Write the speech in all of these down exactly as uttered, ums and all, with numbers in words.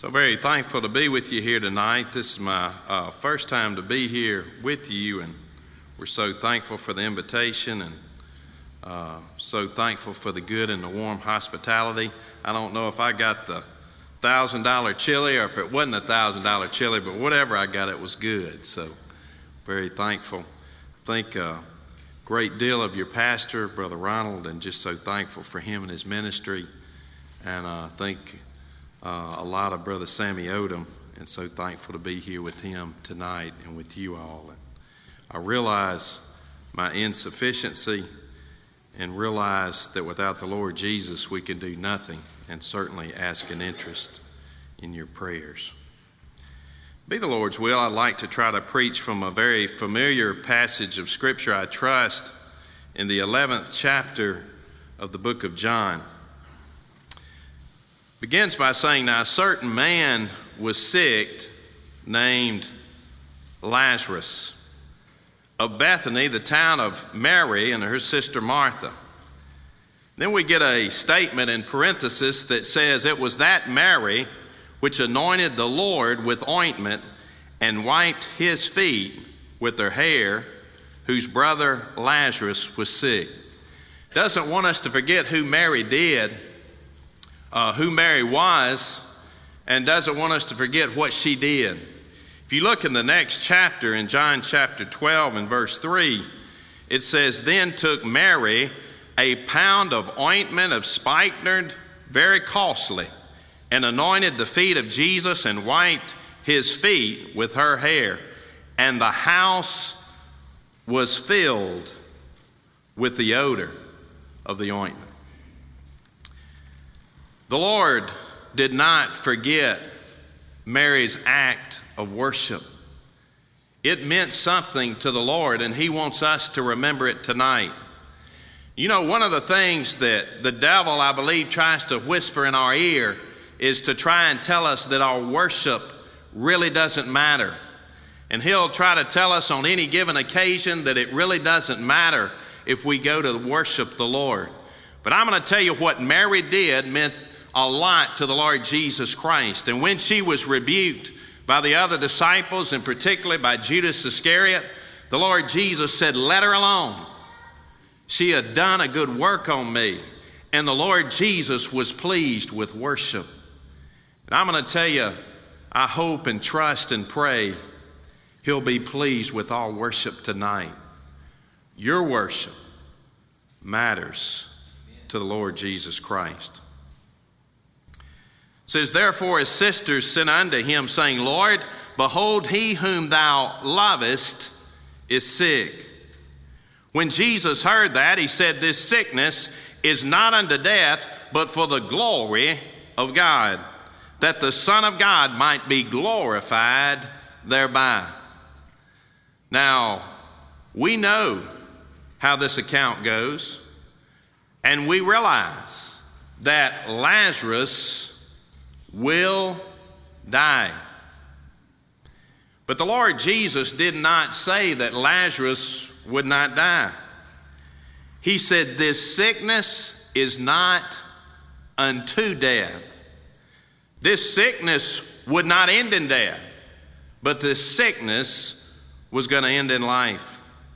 So very thankful to be with you here tonight. This is my uh, first time to be here with you, and we're so thankful for the invitation and uh, so thankful for the good and the warm hospitality. I don't know if I got the thousand dollar chili or if it wasn't a thousand dollar chili, but whatever I got, it was good. So very thankful. I think a great deal of your pastor, Brother Ronald, and just so thankful for him and his ministry. And I think Uh, a lot of Brother Sammy Odom, and so thankful to be here with him tonight and with you all. And I realize my insufficiency and realize that without the Lord Jesus we can do nothing, and certainly ask an interest in your prayers. Be the Lord's will, I'd like to try to preach from a very familiar passage of Scripture, I trust, in the eleventh chapter of the book of John. Begins by saying, now a certain man was sick named Lazarus of Bethany, the town of Mary and her sister Martha. Then we get a statement in parenthesis that says, it was that Mary which anointed the Lord with ointment and wiped his feet with her hair, whose brother Lazarus was sick. Doesn't want us to forget who Mary did, Uh, who Mary was, and doesn't want us to forget what she did. If you look in the next chapter, in John chapter twelve and verse three, it says, then took Mary a pound of ointment of spikenard, very costly, and anointed the feet of Jesus and wiped his feet with her hair. And the house was filled with the odor of the ointment. The Lord did not forget Mary's act of worship. It meant something to the Lord, and he wants us to remember it tonight. You know, one of the things that the devil, I believe, tries to whisper in our ear is to try and tell us that our worship really doesn't matter. And he'll try to tell us on any given occasion that it really doesn't matter if we go to worship the Lord. But I'm going to tell you what Mary did meant a lot to the Lord Jesus Christ. And when she was rebuked by the other disciples, and particularly by Judas Iscariot, the Lord Jesus said, let her alone. She had done a good work on me. And the Lord Jesus was pleased with worship. And I'm going to tell you, I hope and trust and pray he'll be pleased with our worship tonight. Your worship matters to the Lord Jesus Christ. It says, therefore his sisters sent unto him, saying, Lord, behold, he whom thou lovest is sick. When Jesus heard that, he said, this sickness is not unto death, but for the glory of God, that the Son of God might be glorified thereby. Now, we know how this account goes, and we realize that Lazarus will die. But the Lord Jesus did not say that Lazarus would not die. He said, this sickness is not unto death. This sickness would not end in death, but this sickness was going to end in life.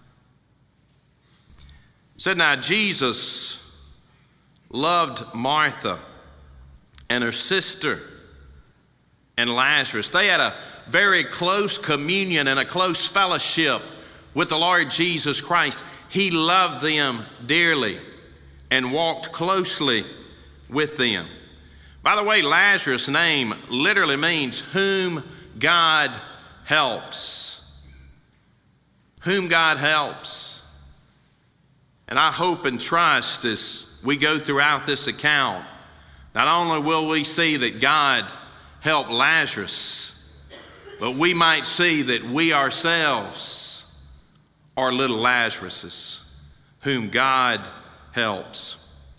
It said, now Jesus loved Martha and her sister and Lazarus. They had a very close communion and a close fellowship with the Lord Jesus Christ. He loved them dearly and walked closely with them. By the way, Lazarus' name literally means whom God helps. Whom God helps. And I hope and trust as we go throughout this account, not only will we see that God helped Lazarus, but we might see that we ourselves are little Lazaruses whom God helps.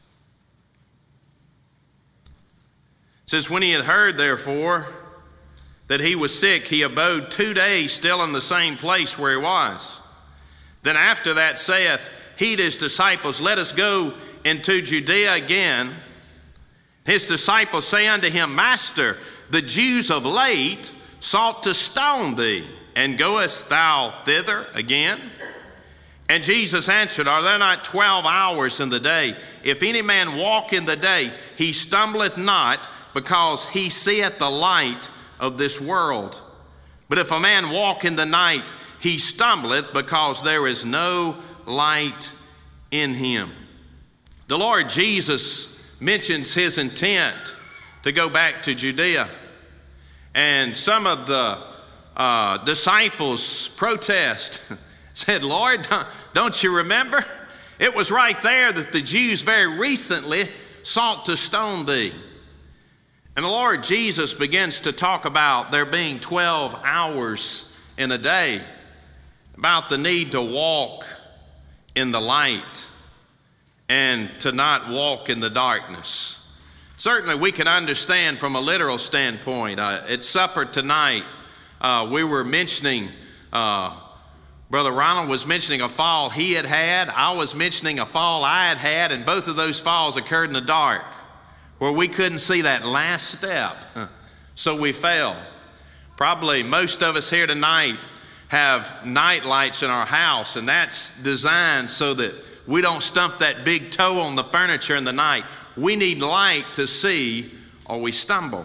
It says, when he had heard, therefore, that he was sick, he abode two days still in the same place where he was. Then after that saith he to his disciples, let us go into Judea again. His disciples say unto him, Master, the Jews of late sought to stone thee, and goest thou thither again? And Jesus answered, Are there not twelve hours in the day? If any man walk in the day, he stumbleth not, because he seeth the light of this world. But if a man walk in the night, he stumbleth, because there is no light in him. The Lord Jesus mentions his intent to go back to Judea. And some of the uh, disciples protest, said, Lord, don't you remember? It was right there that the Jews very recently sought to stone thee. And the Lord Jesus begins to talk about there being twelve hours in a day, about the need to walk in the light and to not walk in the darkness. Certainly we can understand from a literal standpoint. Uh, at supper tonight, uh, we were mentioning, uh, Brother Ronald was mentioning a fall he had had. I was mentioning a fall I had had, and both of those falls occurred in the dark, where we couldn't see that last step, so we fell. Probably most of us here tonight have night lights in our house, and that's designed so that we don't stump that big toe on the furniture in the night. We need light to see, or we stumble.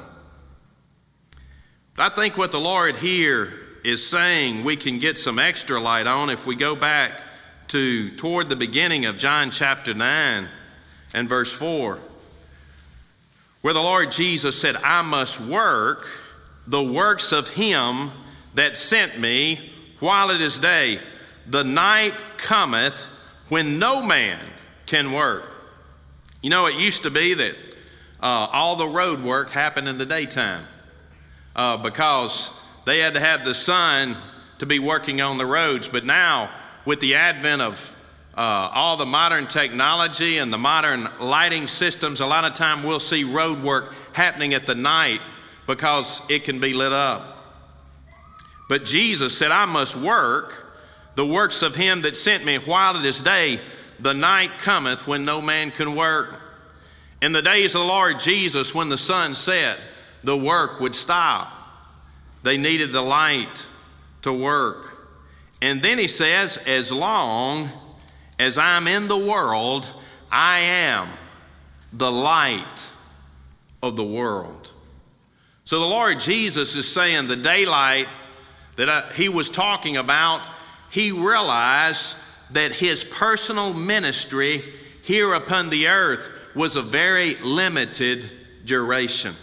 But I think what the Lord here is saying we can get some extra light on if we go back to toward the beginning of John chapter nine and verse four, where the Lord Jesus said, I must work the works of him that sent me while it is day. The night cometh when no man can work. You know, it used to be that uh, all the road work happened in the daytime uh, because they had to have the sun to be working on the roads. But now, with the advent of uh, all the modern technology and the modern lighting systems, a lot of time we'll see road work happening at the night because it can be lit up. But Jesus said, I must work the works of him that sent me while it is day. The night cometh when no man can work. In the days of the Lord Jesus, when the sun set, the work would stop. They needed the light to work. And then he says, as long as I'm in the world, I am the light of the world. So the Lord Jesus is saying the daylight that uh, he was talking about, he realized that his personal ministry here upon the earth was a very limited duration.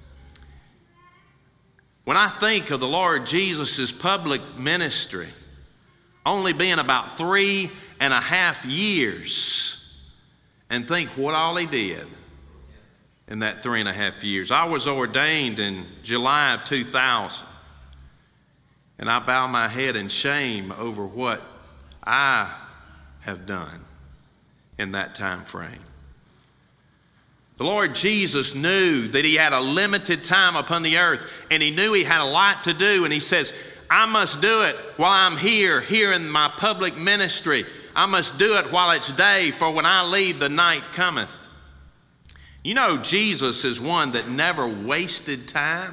When I think of the Lord Jesus' public ministry only being about three and a half years, and think what all he did in that three and a half years. I was ordained in July of two thousand, and I bow my head in shame over what I have done in that time frame. The Lord Jesus knew that he had a limited time upon the earth, and he knew he had a lot to do, and he says, I must do it while I'm here, here in my public ministry. I must do it while it's day, for when I leave, the night cometh. You know, Jesus is one that never wasted time.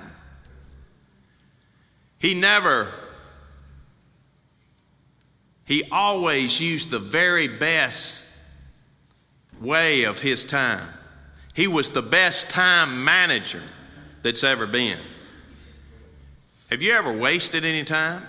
He never He always used the very best way of his time. He was the best time manager that's ever been. Have you ever wasted any time?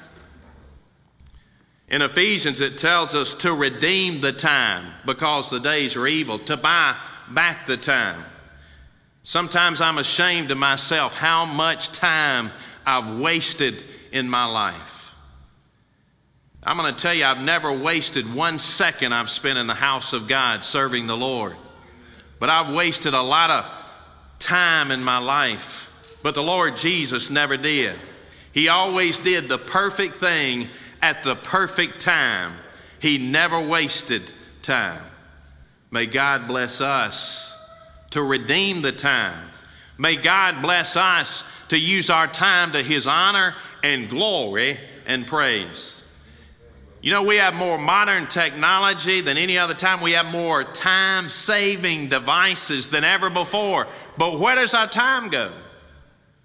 In Ephesians, it tells us to redeem the time because the days are evil, to buy back the time. Sometimes I'm ashamed of myself how much time I've wasted in my life. I'm going to tell you, I've never wasted one second I've spent in the house of God serving the Lord. But I've wasted a lot of time in my life. But the Lord Jesus never did. He always did the perfect thing at the perfect time. He never wasted time. May God bless us to redeem the time. May God bless us to use our time to his honor and glory and praise. You know, we have more modern technology than any other time. We have more time-saving devices than ever before. But where does our time go?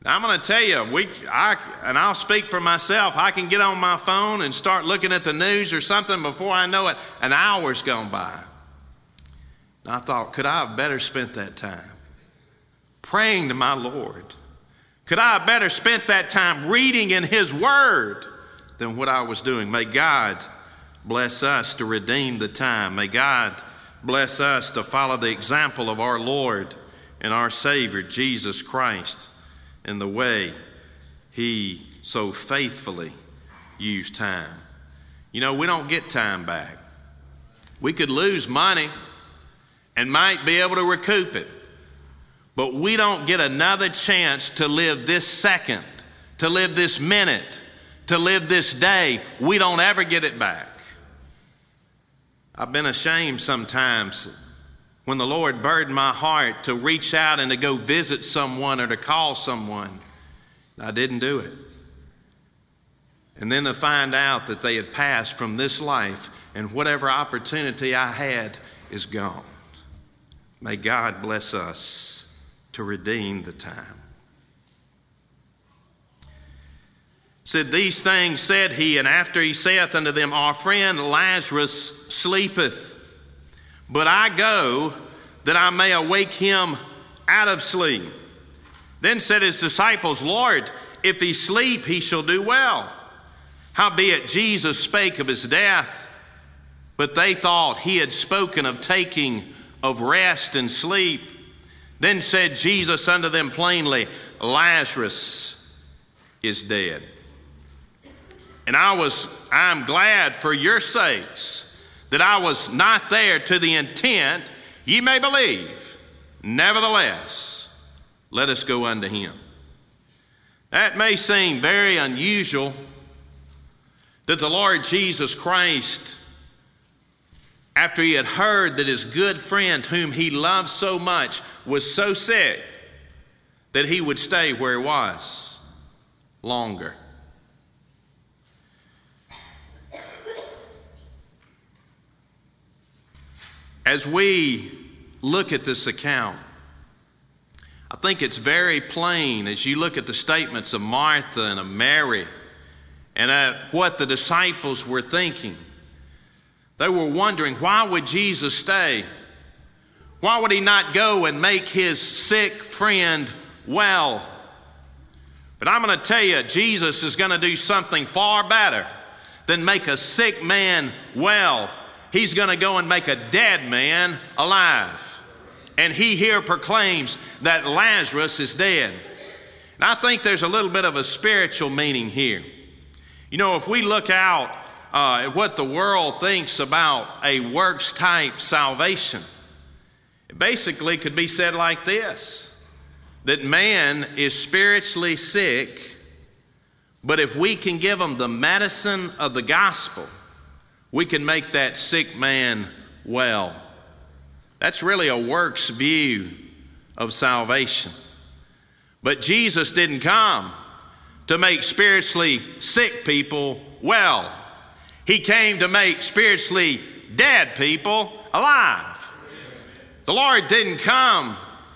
Now, I'm going to tell you, we, I, and I'll speak for myself, I can get on my phone and start looking at the news or something before I know it, an hour's gone by. And I thought, could I have better spent that time praying to my Lord? Could I have better spent that time reading in His Word than what I was doing? May God bless us to redeem the time. May God bless us to follow the example of our Lord and our Savior, Jesus Christ, in the way He so faithfully used time. You know, we don't get time back. We could lose money and might be able to recoup it, but we don't get another chance to live this second, to live this minute, to live this day. We don't ever get it back. I've been ashamed sometimes when the Lord burdened my heart to reach out and to go visit someone or to call someone. I didn't do it. And then to find out that they had passed from this life and whatever opportunity I had is gone. May God bless us to redeem the time. Said, these things said he, and after he saith unto them, our friend Lazarus sleepeth, but I go that I may awake him out of sleep. Then said his disciples, Lord, if he sleep, he shall do well. Howbeit Jesus spake of his death, but they thought he had spoken of taking of rest and sleep. Then said Jesus unto them plainly, Lazarus is dead. And I was, I'm glad for your sakes that I was not there to the intent ye may believe. Nevertheless, let us go unto him. That may seem very unusual that the Lord Jesus Christ, after he had heard that his good friend whom he loved so much was so sick, that he would stay where he was longer. As we look at this account, I think it's very plain as you look at the statements of Martha and of Mary and at what the disciples were thinking. They were wondering, why would Jesus stay? Why would he not go and make his sick friend well? But I'm going to tell you, Jesus is going to do something far better than make a sick man well. He's going to go and make a dead man alive. And he here proclaims that Lazarus is dead. And I think there's a little bit of a spiritual meaning here. You know, if we look out uh, at what the world thinks about a works type salvation, it basically could be said like this, that man is spiritually sick, but if we can give him the medicine of the gospel, we can make that sick man well. That's really a works view of salvation. But Jesus didn't come to make spiritually sick people well. He came to make spiritually dead people alive. The Lord didn't come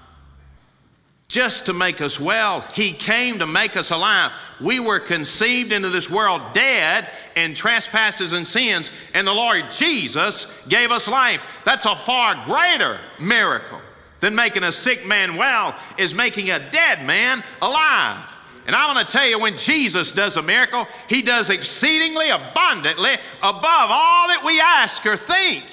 just to make us well. He came to make us alive. We were conceived into this world dead in trespasses and sins, and the Lord Jesus gave us life. That's a far greater miracle than making a sick man well, is making a dead man alive. And I want to tell you, when Jesus does a miracle, he does exceedingly abundantly above all that we ask or think.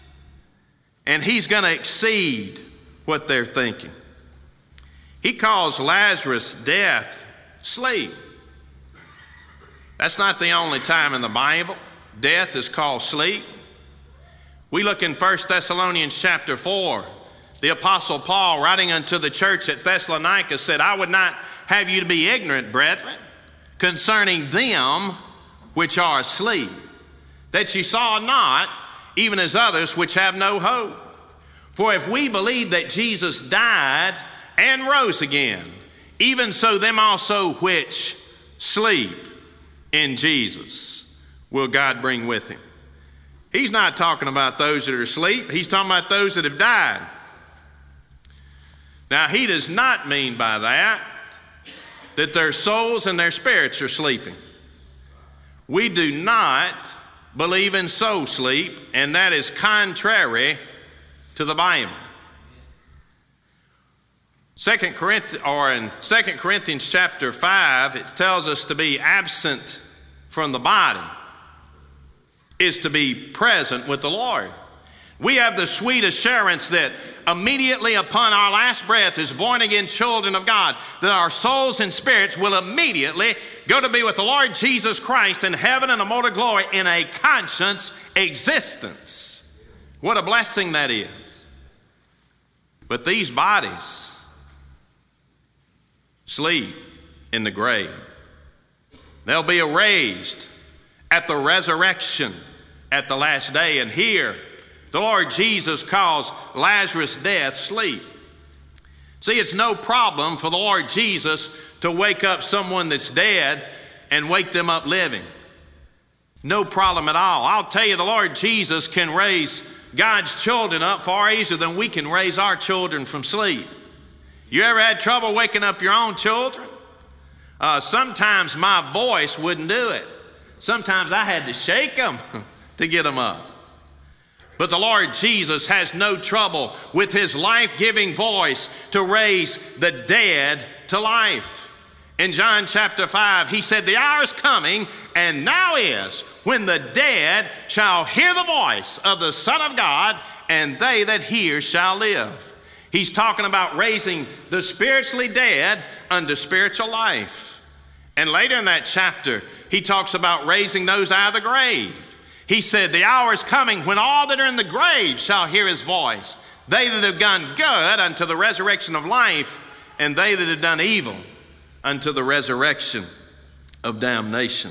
And he's going to exceed what they're thinking. He calls Lazarus' death sleep. That's not the only time in the Bible death is called sleep. We look in First Thessalonians chapter four. The Apostle Paul, writing unto the church at Thessalonica, said, I would not have you to be ignorant, brethren, concerning them which are asleep, that ye saw not, even as others which have no hope. For if we believe that Jesus died and rose again, even so them also which sleep in Jesus will God bring with him. He's not talking about those that are asleep. He's talking about those that have died. Now, he does not mean by that that their souls and their spirits are sleeping. We do not believe in soul sleep, and that is contrary to the Bible. Second Corinthians, or in Second Corinthians chapter five, it tells us to be absent from the body is to be present with the Lord. We have the sweet assurance that immediately upon our last breath as born again children of God, that our souls and spirits will immediately go to be with the Lord Jesus Christ in heaven and immortal glory in a conscious existence. What a blessing that is. But these bodies sleep in the grave. They'll be raised at the resurrection at the last day. And here, the Lord Jesus calls Lazarus' death sleep. See, it's no problem for the Lord Jesus to wake up someone that's dead and wake them up living. No problem at all. I'll tell you, the Lord Jesus can raise God's children up far easier than we can raise our children from sleep. You ever had trouble waking up your own children? Uh, sometimes my voice wouldn't do it. Sometimes I had to shake them to get them up. But the Lord Jesus has no trouble with his life-giving voice to raise the dead to life. In John chapter five, he said, "The hour is coming, and now is, when the dead shall hear the voice of the Son of God, and they that hear shall live." He's talking about raising the spiritually dead unto spiritual life. And later in that chapter, he talks about raising those out of the grave. He said, "The hour is coming when all that are in the grave shall hear his voice. They that have done good unto the resurrection of life, and they that have done evil unto the resurrection of damnation."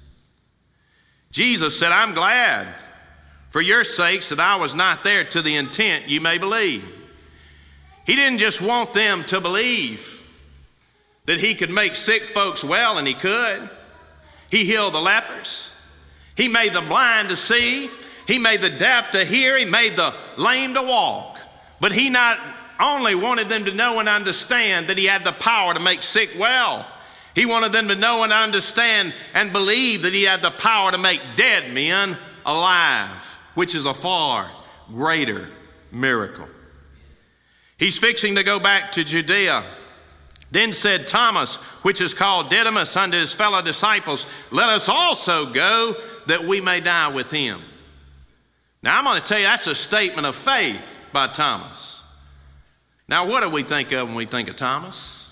Jesus said, "I'm glad for your sakes that I was not there, to the intent you may believe." He didn't just want them to believe that he could make sick folks well, and he could. He healed the lepers. He made the blind to see. He made the deaf to hear. He made the lame to walk. But he not only wanted them to know and understand that he had the power to make sick well, he wanted them to know and understand and believe that he had the power to make dead men alive, which is a far greater miracle. He's fixing to go back to Judea. Then said Thomas, which is called Didymus, unto his fellow disciples, "Let us also go, that we may die with him." Now I'm going to tell you, that's a statement of faith by Thomas. Now what do we think of when we think of Thomas?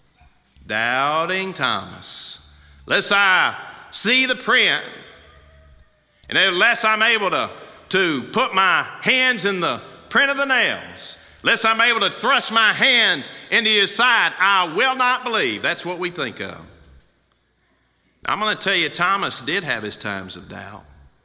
Doubting Thomas. Lest I see the print, and unless I'm able to, to put my hands in the print of the nails, lest I'm able to thrust my hand into his side, I will not believe. That's what we think of. I'm going to tell you, Thomas did have his times of doubt.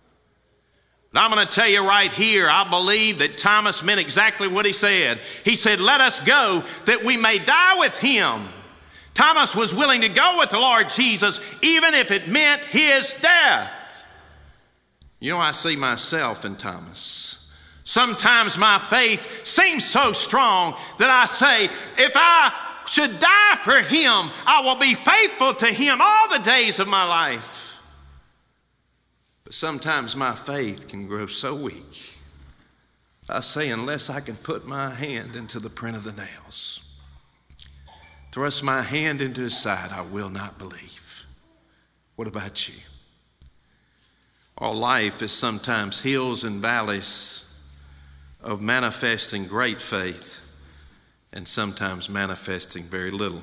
But I'm going to tell you right here, I believe that Thomas meant exactly what he said. He said, "Let us go, that we may die with him." Thomas was willing to go with the Lord Jesus, even if it meant his death. You know, I see myself in Thomas. Sometimes my faith seems so strong that I say, if I should die for him, I will be faithful to him all the days of my life. But sometimes my faith can grow so weak, I say, unless I can put my hand into the print of the nails, thrust my hand into his side, I will not believe. What about you? Our life is sometimes hills and valleys of manifesting great faith and sometimes manifesting very little.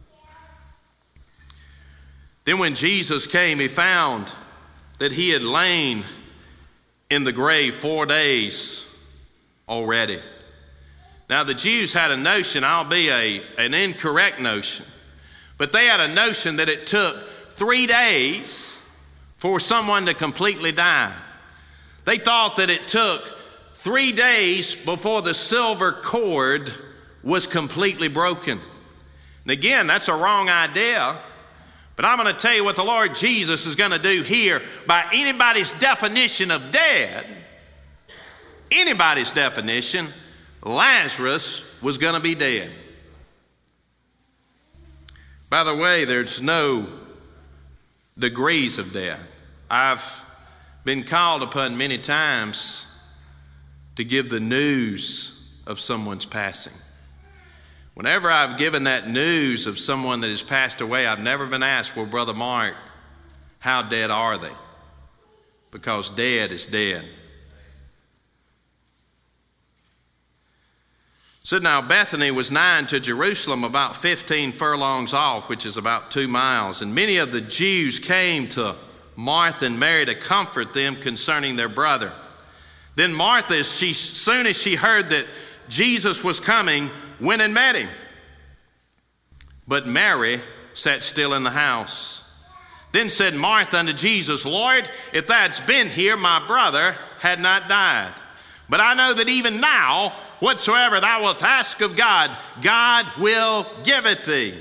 Then when Jesus came, he found that he had lain in the grave four days already. Now the Jews had a notion, albeit a, an incorrect notion, but they had a notion that it took three days for someone to completely die. They thought that it took three days before the silver cord was completely broken. And again, that's a wrong idea. But I'm going to tell you what the Lord Jesus is going to do here. By anybody's definition of dead, anybody's definition, Lazarus was going to be dead. By the way, there's no degrees of death. I've been called upon many times to give the news of someone's passing. Whenever I've given that news of someone that has passed away, I've never been asked, well, Brother Mark, how dead are they? Because dead is dead. So now Bethany was nigh to Jerusalem, about fifteen furlongs off, which is about two miles. And many of the Jews came to Martha and Mary to comfort them concerning their brother. Then Martha, as she, soon as she heard that Jesus was coming, went and met him. But Mary sat still in the house. Then said Martha unto Jesus, Lord, if thou hadst been here, my brother had not died. But I know that even now, whatsoever thou wilt ask of God, God will give it thee.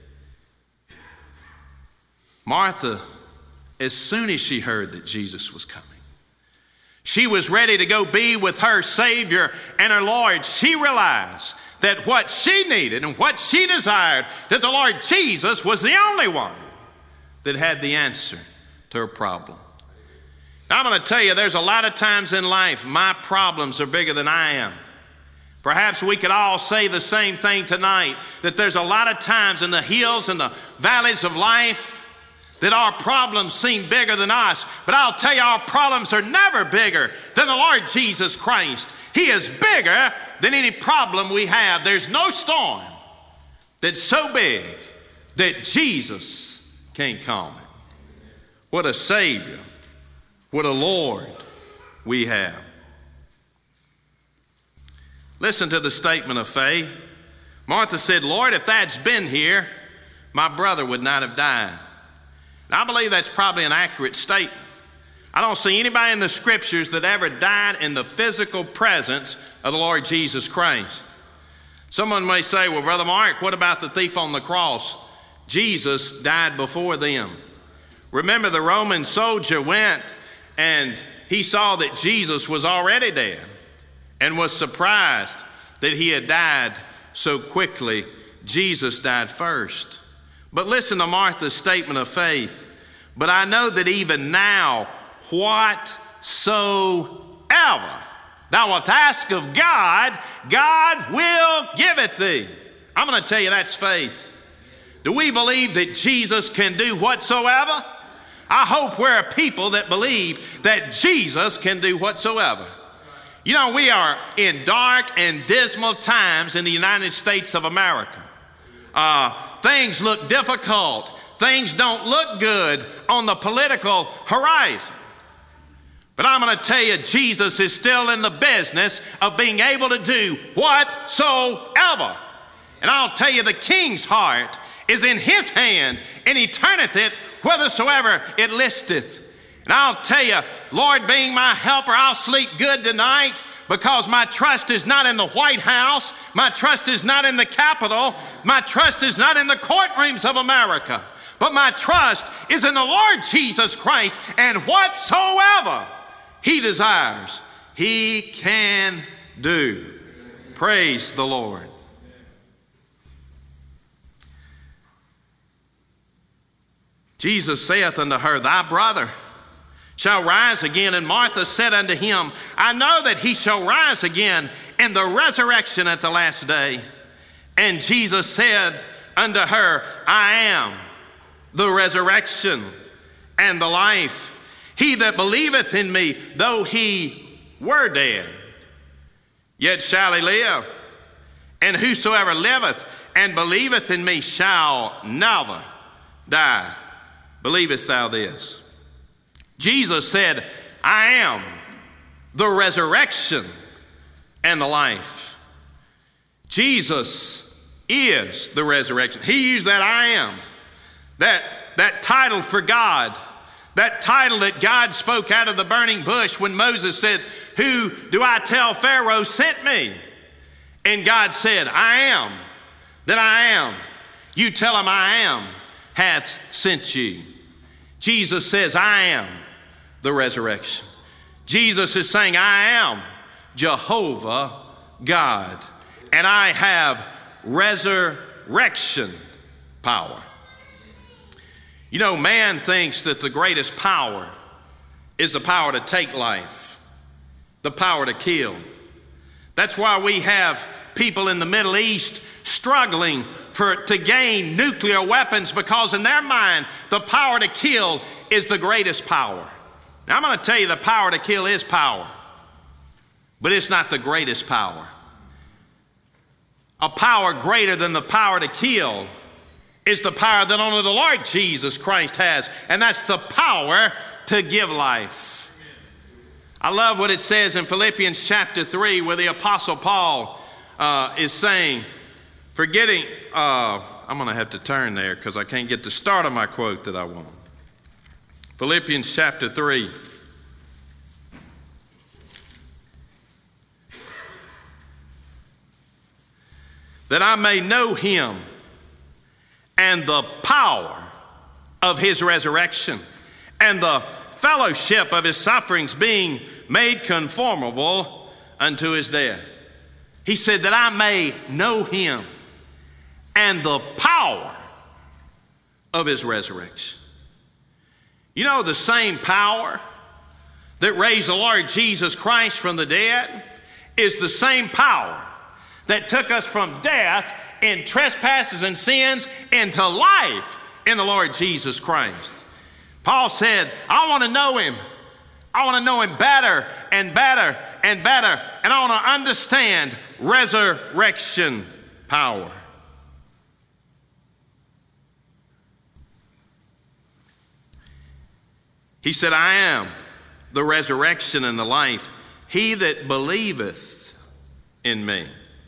Martha, as soon as she heard that Jesus was coming, she was ready to go be with her Savior and her Lord. She realized that what she needed and what she desired, that the Lord Jesus was the only one that had the answer to her problem. Now, I'm going to tell you, there's a lot of times in life my problems are bigger than I am. Perhaps we could all say the same thing tonight, that there's a lot of times in the hills and the valleys of life that our problems seem bigger than us. But I'll tell you, our problems are never bigger than the Lord Jesus Christ. He is bigger than any problem we have. There's no storm that's so big that Jesus can't calm it. What a Savior, what a Lord we have. Listen to the statement of faith. Martha said, Lord, if thou hadst been here, my brother would not have died. Now, I believe that's probably an accurate statement. I don't see anybody in the scriptures that ever died in the physical presence of the Lord Jesus Christ. Someone may say, well, Brother Mark, what about the thief on the cross? Jesus died before them. Remember, the Roman soldier went and he saw that Jesus was already dead and was surprised that he had died so quickly. Jesus died first. But listen to Martha's statement of faith. But I know that even now, whatsoever thou wilt ask of God, God will give it thee. I'm going to tell you, that's faith. Do we believe that Jesus can do whatsoever? I hope we're a people that believe that Jesus can do whatsoever. You know, we are in dark and dismal times in the United States of America. Uh, things look difficult. Things don't look good on the political horizon. But I'm going to tell you, Jesus is still in the business of being able to do whatsoever. And I'll tell you, the King's heart is in his hand, and he turneth it whithersoever it listeth. And I'll tell you, Lord being my helper, I'll sleep good tonight, because my trust is not in the White House. My trust is not in the Capitol. My trust is not in the courtrooms of America. But my trust is in the Lord Jesus Christ, and whatsoever he desires, he can do. Praise the Lord. Jesus saith unto her, thy brother shall rise again. And Martha said unto him, I know that he shall rise again in the resurrection at the last day. And Jesus said unto her, I am the resurrection and the life. He that believeth in me, though he were dead, yet shall he live. And whosoever liveth and believeth in me shall never die. Believest thou this? Jesus said, I am the resurrection and the life. Jesus is the resurrection. He used that I am, that, that title for God, that title that God spoke out of the burning bush when Moses said, who do I tell Pharaoh sent me? And God said, I am that I am. You tell him I am hath sent you. Jesus says, I am the resurrection. Jesus is saying, I am Jehovah God, and I have resurrection power. You know, man thinks that the greatest power is the power to take life, the power to kill. That's why we have people in the Middle East struggling for to gain nuclear weapons, because in their mind, the power to kill is the greatest power. Now, I'm going to tell you, the power to kill is power, but it's not the greatest power. A power greater than the power to kill is the power that only the Lord Jesus Christ has, and that's the power to give life. I love what it says in Philippians chapter three, where the Apostle Paul uh, is saying, forgetting, uh, I'm going to have to turn there because I can't get the start of my quote that I want. Philippians chapter three. That I may know him and the power of his resurrection and the fellowship of his sufferings, being made conformable unto his death. He said that I may know him and the power of his resurrection. You know, the same power that raised the Lord Jesus Christ from the dead is the same power that took us from death in trespasses and sins into life in the Lord Jesus Christ. Paul said, I want to know him. I want to know him better and better and better. And I want to understand resurrection power. He said, I am the resurrection and the life. He that believeth in me.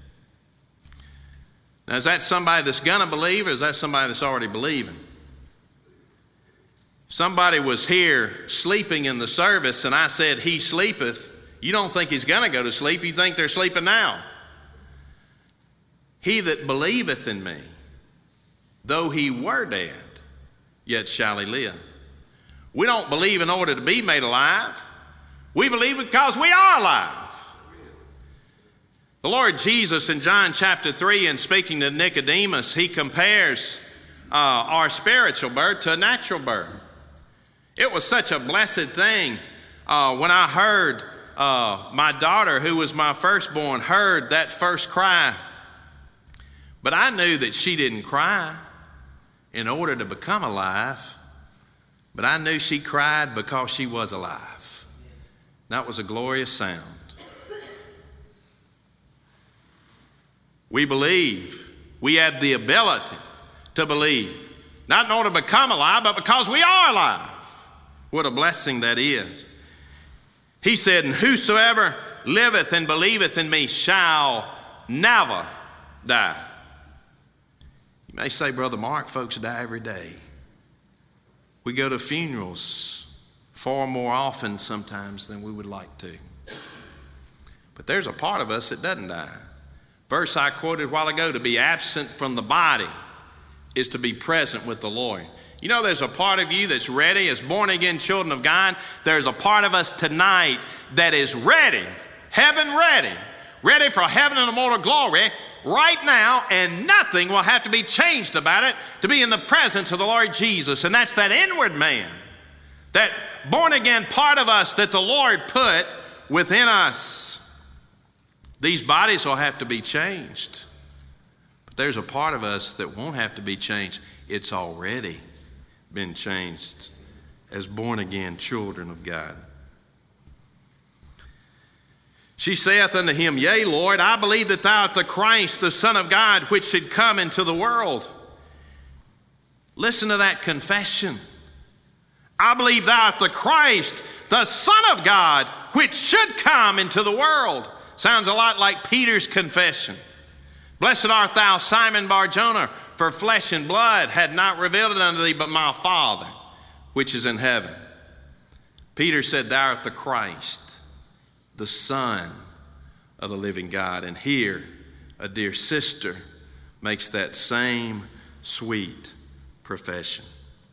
Now, is that somebody that's going to believe, or is that somebody that's already believing? If somebody was here sleeping in the service and I said, he sleepeth, you don't think he's going to go to sleep. You think they're sleeping now. He that believeth in me, though he were dead, yet shall he live. We don't believe in order to be made alive. We believe because we are alive. The Lord Jesus in John chapter three, in speaking to Nicodemus, he compares uh, our spiritual birth to a natural birth. It was such a blessed thing uh, when I heard uh, my daughter, who was my firstborn, heard that first cry. But I knew that she didn't cry in order to become alive, but I knew she cried because she was alive. That was a glorious sound. We believe. We have the ability to believe. Not in order to become alive, but because we are alive. What a blessing that is. He said, and whosoever liveth and believeth in me shall never die. You may say, Brother Mark, folks die every day. We go to funerals far more often sometimes than we would like to. But there's a part of us that doesn't die. Verse I quoted a while ago, to be absent from the body is to be present with the Lord. You know, there's a part of you that's ready as born again children of God. There's a part of us tonight that is ready, heaven ready, ready for heaven and immortal glory right now, and nothing will have to be changed about it to be in the presence of the Lord Jesus. And that's that inward man, that born again part of us that the Lord put within us. These bodies will have to be changed. But there's a part of us that won't have to be changed. It's already been changed as born again children of God. She saith unto him, Yea, Lord, I believe that thou art the Christ, the Son of God, which should come into the world. Listen to that confession. I believe thou art the Christ, the Son of God, which should come into the world. Sounds a lot like Peter's confession. Blessed art thou, Simon Bar-Jonah, for flesh and blood had not revealed it unto thee, but my Father, which is in heaven. Peter said, Thou art the Christ, the Son of the living God. And here, a dear sister makes that same sweet profession.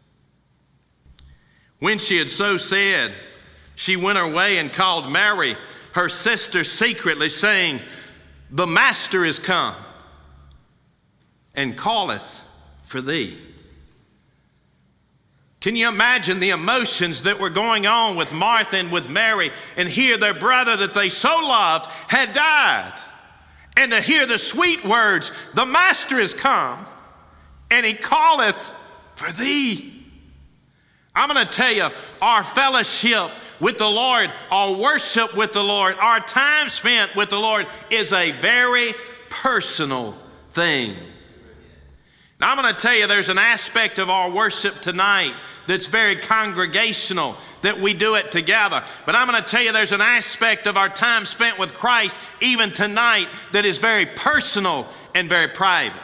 When she had so said, she went her way and called Mary, her sister, secretly, saying, The Master is come and calleth for thee. Can you imagine the emotions that were going on with Martha and with Mary, and hear their brother that they so loved had died? And to hear the sweet words, the Master is come, and he calleth for thee. I'm going to tell you, our fellowship with the Lord, our worship with the Lord, our time spent with the Lord is a very personal thing. Now, I'm going to tell you, there's an aspect of our worship tonight that's very congregational, that we do it together. But I'm going to tell you, there's an aspect of our time spent with Christ, even tonight, that is very personal and very private.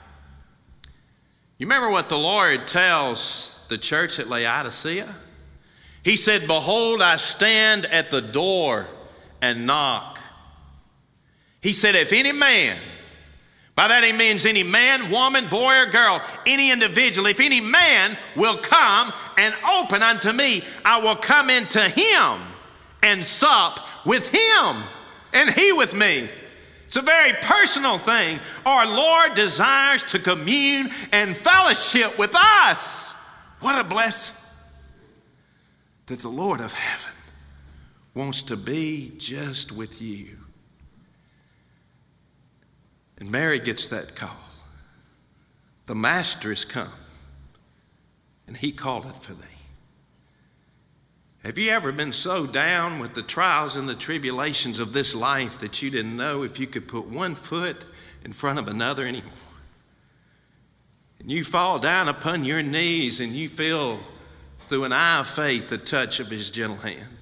You remember what the Lord tells the church at Laodicea? He said, behold, I stand at the door and knock. He said, if any man, by that he means any man, woman, boy, or girl, any individual, if any man will come and open unto me, I will come into him and sup with him, and he with me. It's a very personal thing. Our Lord desires to commune and fellowship with us. What a blessing that the Lord of heaven wants to be just with you. And Mary gets that call. The Master is come, and he calleth for thee. Have you ever been so down with the trials and the tribulations of this life that you didn't know if you could put one foot in front of another anymore? And you fall down upon your knees and you feel through an eye of faith the touch of his gentle hand.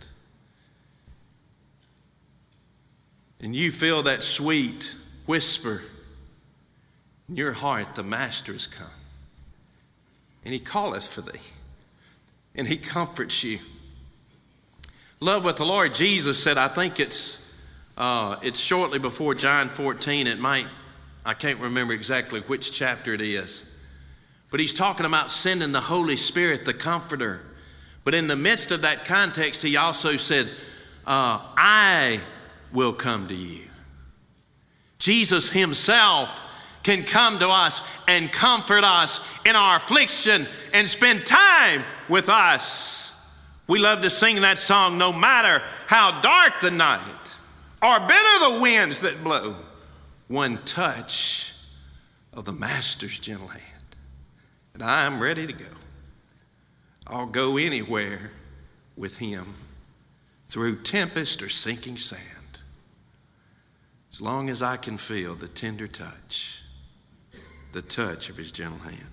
And you feel that sweet whisper in your heart, the Master is come. And he calleth for thee. And he comforts you. Love with the Lord Jesus said, I think it's uh, it's shortly before John fourteen. It might, I can't remember exactly which chapter it is. But he's talking about sending the Holy Spirit, the Comforter. But in the midst of that context, he also said, uh, I will come to you. Jesus himself can come to us and comfort us in our affliction and spend time with us. We love to sing that song, no matter how dark the night or bitter the winds that blow, one touch of the Master's gentle hand, and I am ready to go. I'll go anywhere with him through tempest or sinking sand, as long as I can feel the tender touch, the touch of his gentle hand.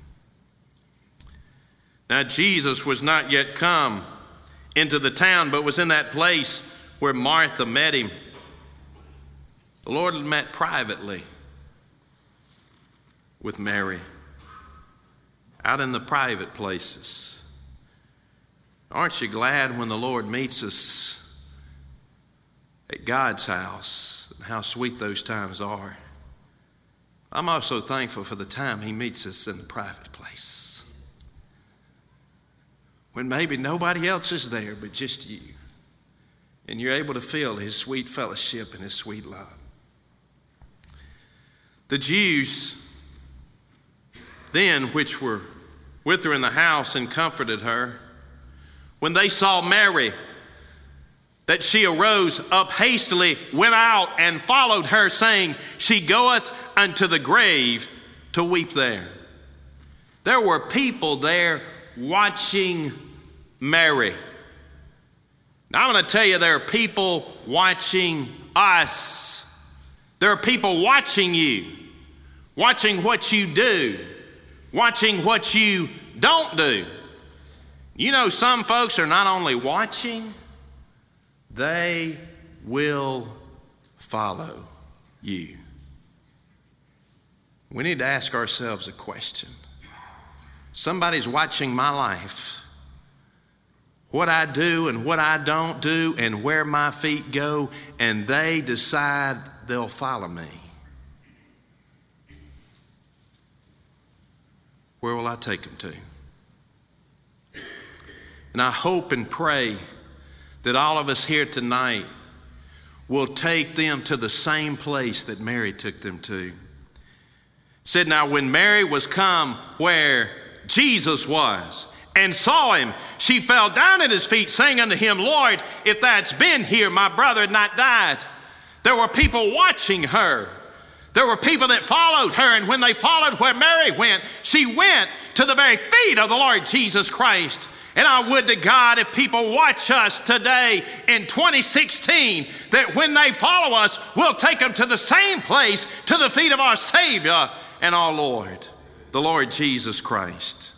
Now, Jesus was not yet come into the town, but was in that place where Martha met him. The Lord had met privately with Mary, out in the private places. Aren't you glad when the Lord meets us at God's house, and how sweet those times are? I'm also thankful for the time he meets us in the private place, when maybe nobody else is there but just you, and you're able to feel his sweet fellowship and his sweet love. The Jews then, which were with her in the house and comforted her, when they saw Mary, that she arose up hastily, went out and followed her, saying, she goeth unto the grave to weep there. There were people there watching Mary. Now I'm going to tell you, there are people watching us. There are people watching you, watching what you do, watching what you don't do. You know, some folks are not only watching, they will follow you. We need to ask ourselves a question. Somebody's watching my life, what I do and what I don't do and where my feet go, and they decide they'll follow me. Where will I take them to? And I hope and pray that all of us here tonight will take them to the same place that Mary took them to. It said, now when Mary was come where Jesus was, and saw him, she fell down at his feet, saying unto him, Lord, if thou'dst been here, my brother had not died. There were people watching her. There were people that followed her, and when they followed where Mary went, she went to the very feet of the Lord Jesus Christ. And I would to God, if people watch us today in twenty sixteen, that when they follow us, we'll take them to the same place, to the feet of our Savior and our Lord, the Lord Jesus Christ.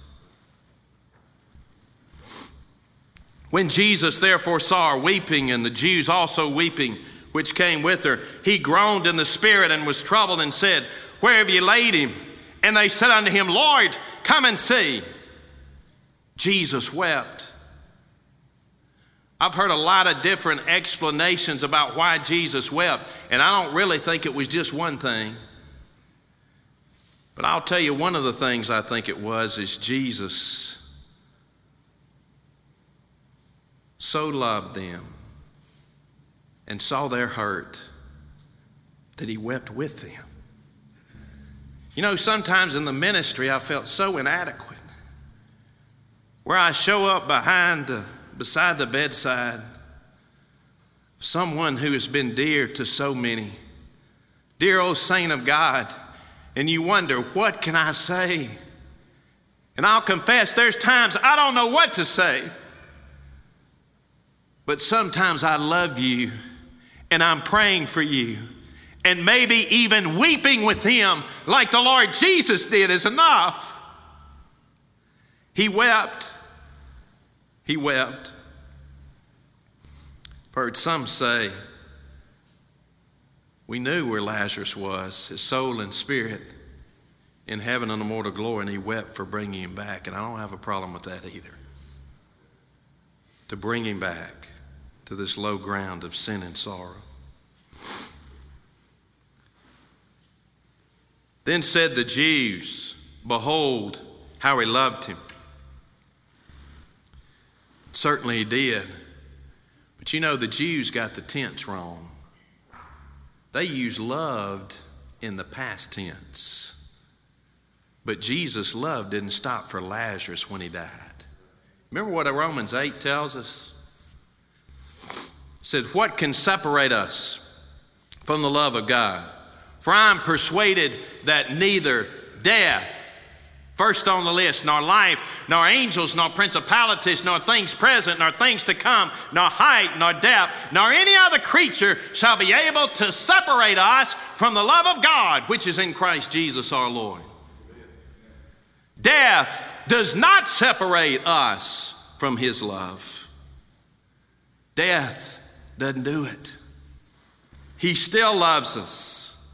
When Jesus therefore saw her weeping, and the Jews also weeping, which came with her, he groaned in the spirit and was troubled, and said, Where have ye laid him? And they said unto him, Lord, come and see. Jesus wept. I've heard a lot of different explanations about why Jesus wept, and I don't really think it was just one thing. But I'll tell you, one of the things I think it was is Jesus so loved them and saw their hurt that he wept with them. You know, sometimes in the ministry I felt so inadequate, where I show up behind the, beside the bedside, someone who has been dear to so many, dear old saint of God, and you wonder, what can I say? And I'll confess, there's times I don't know what to say, but sometimes I love you, and I'm praying for you, and maybe even weeping with him like the Lord Jesus did is enough. He wept. He wept. I've heard some say, we knew where Lazarus was, his soul and spirit in heaven and immortal glory, and he wept for bringing him back. And I don't have a problem with that either. To bring him back to this low ground of sin and sorrow. Then said the Jews, Behold, how he loved him. Certainly he did. But you know, the Jews got the tense wrong. They used loved in the past tense. But Jesus' love didn't stop for Lazarus when he died. Remember what Romans eight tells us? It said, What can separate us from the love of God? For I am persuaded that neither death, first on the list, nor life, nor angels, nor principalities, nor things present, nor things to come, nor height, nor depth, nor any other creature shall be able to separate us from the love of God, which is in Christ Jesus our Lord. Death does not separate us from his love. Death doesn't do it. He still loves us.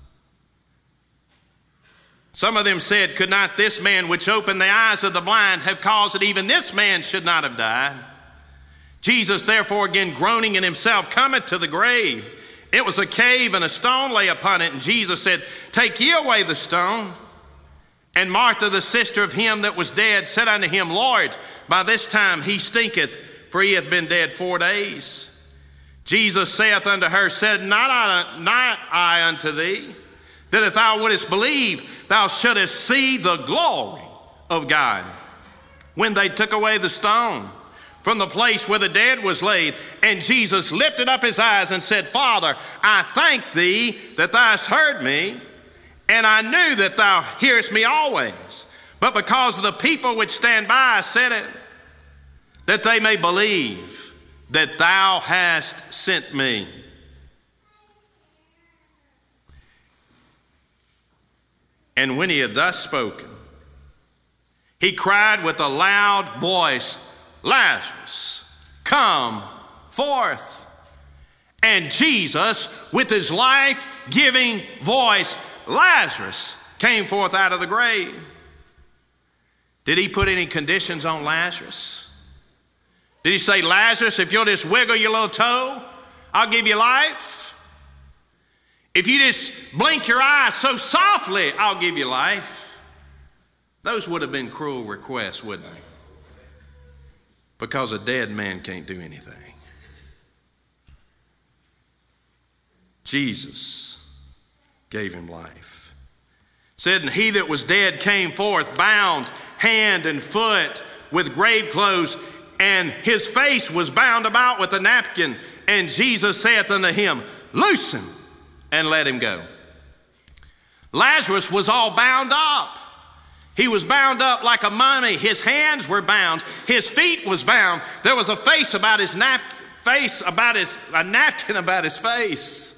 Some of them said, Could not this man which opened the eyes of the blind have caused that even this man should not have died? Jesus therefore, again groaning in himself, cometh to the grave. It was a cave, and a stone lay upon it. And Jesus said, Take ye away the stone. And Martha, the sister of him that was dead, said unto him, Lord, by this time he stinketh, for he hath been dead four days. Jesus saith unto her, Said not I, not I unto thee, that if thou wouldest believe, thou shouldest see the glory of God. When they took away the stone from the place where the dead was laid, and Jesus lifted up his eyes and said, Father, I thank thee that thou hast heard me, and I knew that thou hearest me always. But because of the people which stand by, I said it, that they may believe that thou hast sent me. And when he had thus spoken, he cried with a loud voice, Lazarus, come forth. And Jesus, with his life-giving voice, Lazarus, came forth out of the grave. Did he put any conditions on Lazarus? Did he say, Lazarus, if you'll just wiggle your little toe, I'll give you life? If you just blink your eyes so softly, I'll give you life. Those would have been cruel requests, wouldn't they? Because a dead man can't do anything. Jesus gave him life. It said, and he that was dead came forth, bound hand and foot with grave clothes, and his face was bound about with a napkin. And Jesus saith unto him, Loosen, and let him go. Lazarus was all bound up. He was bound up like a mummy. His hands were bound. His feet was bound. There was a face about his nap face about his a napkin about his face.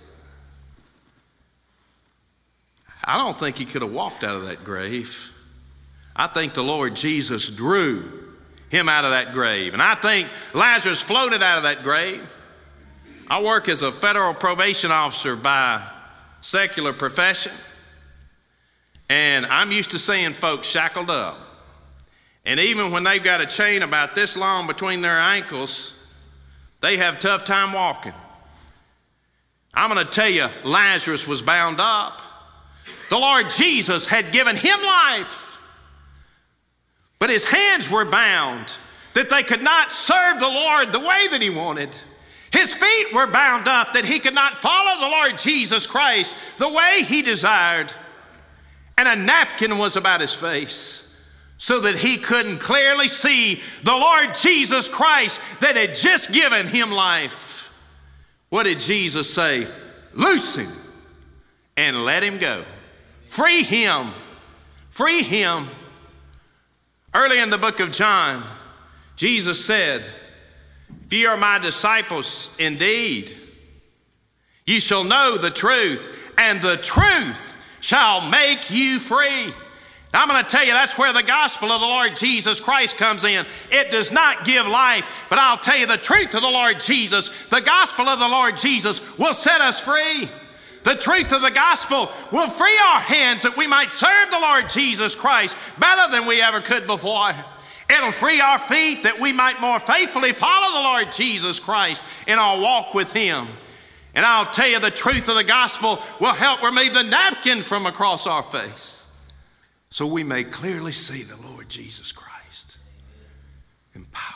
I don't think he could have walked out of that grave. I think the Lord Jesus drew him out of that grave. And I think Lazarus floated out of that grave. I work as a federal probation officer by secular profession. And I'm used to seeing folks shackled up. And even when they've got a chain about this long between their ankles, they have a tough time walking. I'm going to tell you, Lazarus was bound up. The Lord Jesus had given him life, but his hands were bound that they could not serve the Lord the way that he wanted. His feet were bound up that he could not follow the Lord Jesus Christ the way he desired. And a napkin was about his face so that he couldn't clearly see the Lord Jesus Christ that had just given him life. What did Jesus say? Loose him and let him go. Free him. Free him. Early in the book of John, Jesus said, If ye are my disciples indeed, ye shall know the truth, and the truth shall make you free. Now, I'm going to tell you, that's where the gospel of the Lord Jesus Christ comes in. It does not give life, but I'll tell you the truth of the Lord Jesus. The gospel of the Lord Jesus will set us free. The truth of the gospel will free our hands that we might serve the Lord Jesus Christ better than we ever could before. It'll free our feet that we might more faithfully follow the Lord Jesus Christ in our walk with him. And I'll tell you, the truth of the gospel will help remove the napkin from across our face so we may clearly see the Lord Jesus Christ in power.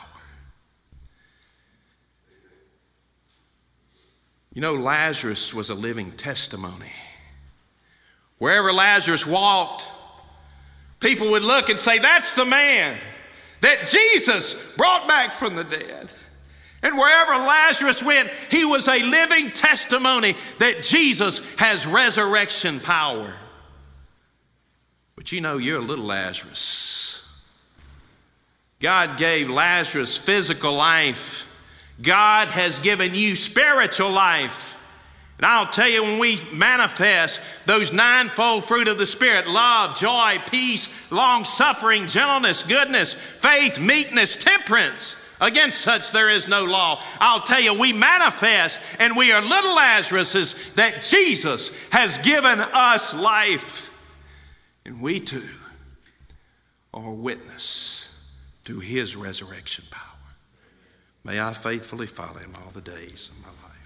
You know, Lazarus was a living testimony. Wherever Lazarus walked, people would look and say, that's the man that Jesus brought back from the dead. And wherever Lazarus went, he was a living testimony that Jesus has resurrection power. But you know, you're a little Lazarus. God gave Lazarus physical life. God has given you spiritual life. And I'll tell you, when we manifest those ninefold fruit of the Spirit, love, joy, peace, long-suffering, gentleness, goodness, faith, meekness, temperance, against such there is no law. I'll tell you, we manifest, and we are little Lazaruses that Jesus has given us life. And we too are a witness to his resurrection power. May I faithfully follow him all the days of my life.